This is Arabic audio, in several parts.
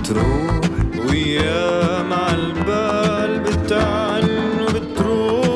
تروح، وأيام عالبال بتعن وبتروح.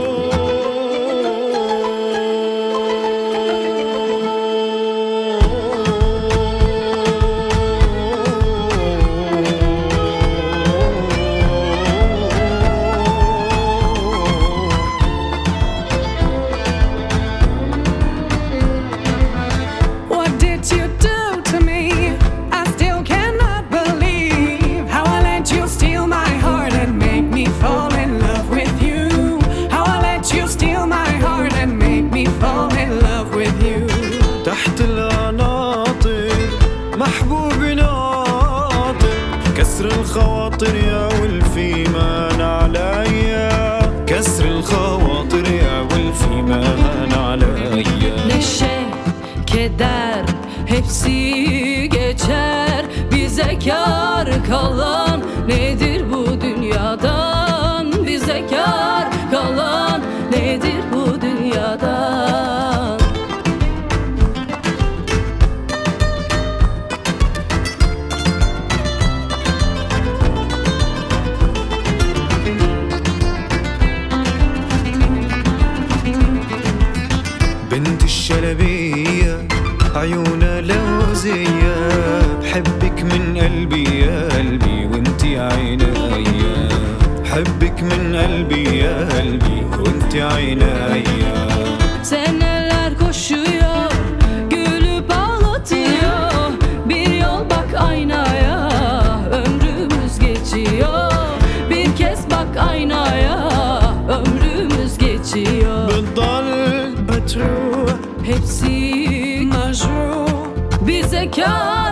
What did you do to me? I still cannot believe how I let you steal my heart and make me fall in love with you. How I let you steal my heart and make me fall in love with you. تحت القناطر محبوبي ناطر، كسر الخواطر يا ولفي مان عليا، كسر الخواطر يا ولفي مان عليا. Neşe, keder hepsi geçer, bize kâr kalan nedir bu dünyadan? Bize kâr kalan nedir bu dünyadan? بنت الشلبية عيونها لوزية، بحبك من قلبي يا قلبي وانتي عينيا، بحبك من قلبي يا قلبي وانتي عينيا. Seneler koşuyor, gülüp ağlatıyor, bir yol bak aynaya, ömrümüz geçiyor. Bir kez bak aynaya, ömrümüz geçiyor. بتضل بتروح Hepsi Majou, bize kâr